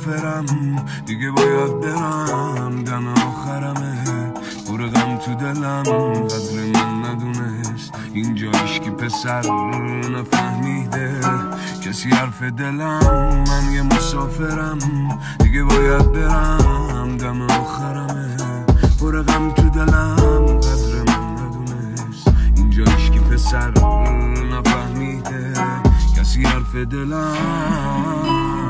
مسافرم، دیگه باید برم، دم آخرمه، پر غم تو دلم، قدر من ندونست اینجا هیچکی پسر نفهمیده کسی حرف دلم. من یه مسافرم، دیگه باید برم، دم آخرمه، پر غم تو دلم، قدر من ندونست اینجا هیچکی پسر نفهمیده کسی حرف دلم.